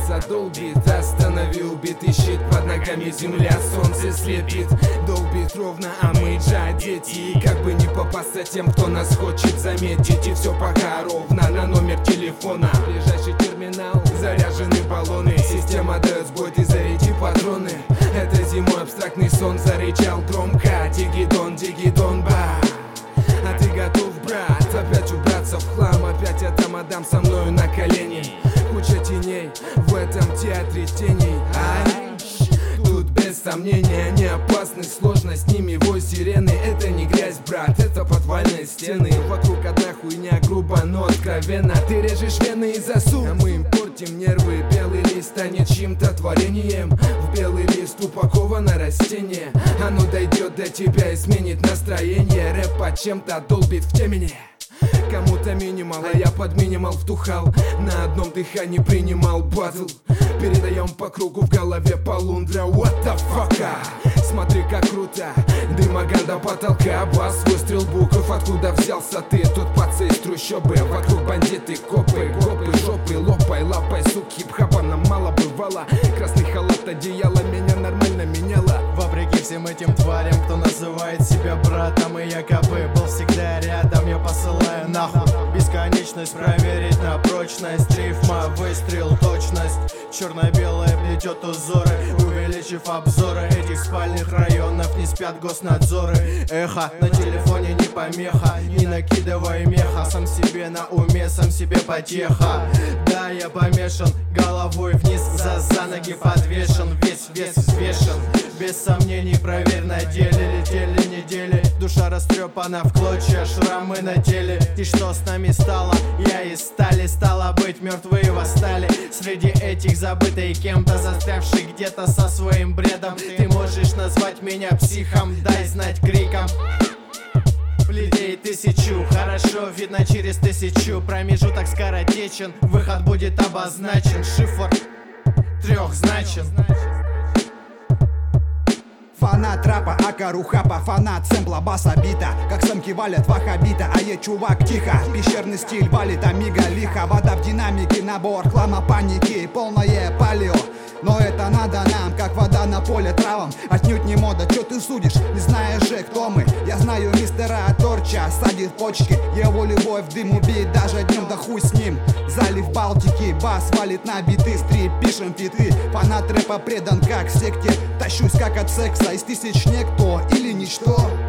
задолбит. Останови убитый щит, под ногами земля, солнце слепит. Долбит ровно, а мы же дети. И как бы не попасться тем, кто нас хочет заметить. И все пока ровно, на номер телефона ближайший терминал, заряжены баллоны. Система дает сбой, ты заряди патроны. Это зимой абстрактный сон зарычал громко. Дигидон, ба. А ты готов, брат, опять убраться в хлам? Опять эта мадам со мною на колени. Куча теней в этом театре теней. Ай, тут без сомнения они опасны. Сложно с ними вой сирены. Это не грязь, брат, это подвальные стены. Вокруг одна хуйня, грубо, но откровенно. Ты режешь вены и засух, а мы им портим нервы. Белый лист станет чьим-то творением. В белый лист упаковано растение. Оно дойдет до тебя и сменит настроение. Рэп под чем-то долбит в темени. Кому-то минимал, а я под минимал втухал. На одном дыхании принимал батл. Передаем по кругу, в голове полундра. What the fuck? Смотри, как круто. Дымоган до потолка, бас, выстрел букв. Откуда взялся ты? Тут пацы из трущобы. Вокруг бандиты, копы, гопы, жопы. Лопай, лапай, сук, хип-хапа нам мало бывало. Красный халат, одеяло меня нормально меняло. Вопреки всем этим тварям, кто называет себя братом и якобы был всегда рядом, я посылаю нахуй бесконечность проверить на прочность. Рифма, выстрел, точность. Черно-белое плетет узоры, увеличив обзоры этих спальных районов. Не спят госнадзоры. Эхо на телефоне не помеха. Не накидывай меха. Сам себе на уме, сам себе потеха. Да, я помешан, головой вниз, за ноги подвешен. Весь вес взвешен. Без сомнений, проверь на деле. Летели недели, душа растрепана в клочья, шрамы на теле. И что с нами стало? Я из стали, стало быть, мертвые восстали. Среди этих забытых кем-то, застрявших где-то со своим бредом. Ты можешь назвать меня психом, дай знать криком. Людей тысячу, хорошо видно через тысячу. Промежуток скоротечен, выход будет обозначен. Шифр трехзначен. Фанат рэпа, ака рухапа, фанат сэмпла, баса бита. Как самки валят вахабита, а я чувак тихо. Пещерный стиль валит, амиго лихо. Вода в динамике, набор хлама, паники, полное палео. Но это надо нам, как вода на поле травам. Отнюдь не мода, чё ты судишь? Не знаешь же, кто мы. Я знаю мистера Торча, садит почки. Его любовь в дым убит даже днем, да хуй с ним. Залив Балтики, бас валит на биты. Стрип, пишем фиты. Фанат рэпа предан как секте. Тащусь как от секса, из тысяч никто или ничто.